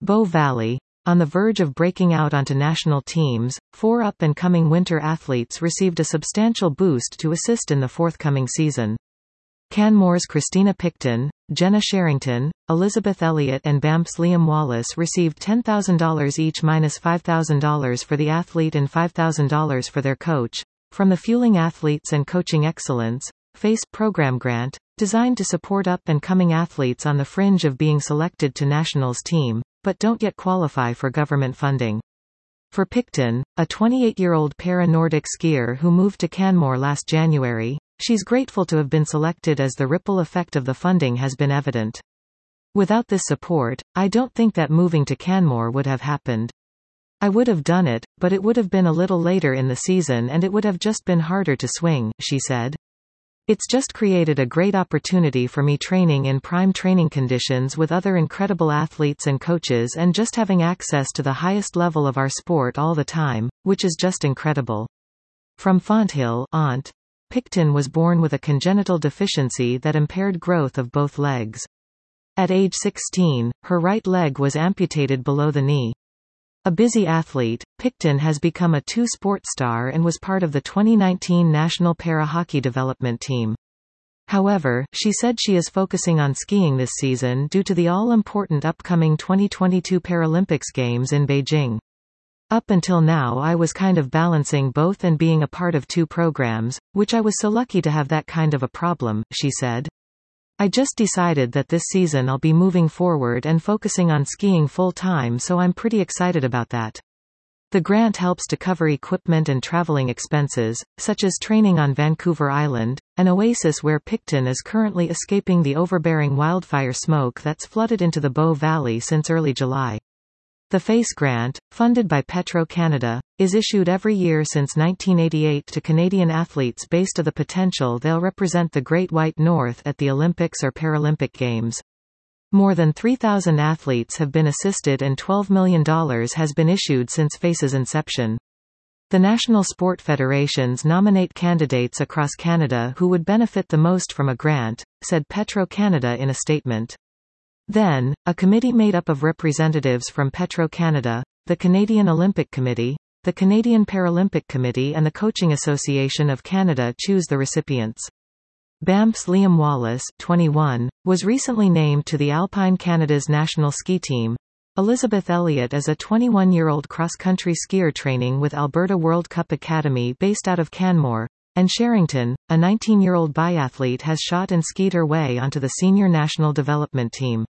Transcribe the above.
Bow Valley. On the verge of breaking out onto national teams, 4 up-and-coming winter athletes received a substantial boost to assist in the forthcoming season. Canmore's Christina Picton, Jenna Sherrington, Elizabeth Elliott and Banff's Liam Wallace received $10,000 each minus $5,000 for the athlete and $5,000 for their coach, from the Fueling Athletes and Coaching Excellence FACE program grant, designed to support up-and-coming athletes on the fringe of being selected to nationals team, but don't yet qualify for government funding. For Picton, a 28-year-old para-Nordic skier who moved to Canmore last January, she's grateful to have been selected as the ripple effect of the funding has been evident. Without this support, I don't think that moving to Canmore would have happened. I would have done it, but it would have been a little later in the season and it would have just been harder to swing, she said. It's just created a great opportunity for me training in prime training conditions with other incredible athletes and coaches and just having access to the highest level of our sport all the time, which is just incredible. From Fonthill, Aunt. Picton was born with a congenital deficiency that impaired growth of both legs. At age 16, her right leg was amputated below the knee. A busy athlete, Picton has become a two-sport star and was part of the 2019 National Para-Hockey Development Team. However, she said she is focusing on skiing this season due to the all-important upcoming 2022 Paralympics Games in Beijing. Up until now I was kind of balancing both and being a part of 2 programs, which I was so lucky to have that kind of a problem, she said. I just decided that this season I'll be moving forward and focusing on skiing full-time, so I'm pretty excited about that. The grant helps to cover equipment and traveling expenses, such as training on Vancouver Island, an oasis where Picton is currently escaping the overbearing wildfire smoke that's flooded into the Bow Valley since early July. The FACE grant, funded by Petro-Canada, is issued every year since 1988 to Canadian athletes based on the potential they'll represent the Great White North at the Olympics or Paralympic Games. More than 3,000 athletes have been assisted and $12 million has been issued since FACE's inception. The national sport federations nominate candidates across Canada who would benefit the most from a grant, said Petro-Canada in a statement. Then, a committee made up of representatives from Petro-Canada, the Canadian Olympic Committee, the Canadian Paralympic Committee and the Coaching Association of Canada choose the recipients. Banff's Liam Wallace, 21, was recently named to the Alpine Canada's national ski team. Elizabeth Elliott is a 21-year-old cross-country skier training with Alberta World Cup Academy based out of Canmore, and Sherrington, a 19-year-old biathlete has shot and skied her way onto the senior national development team.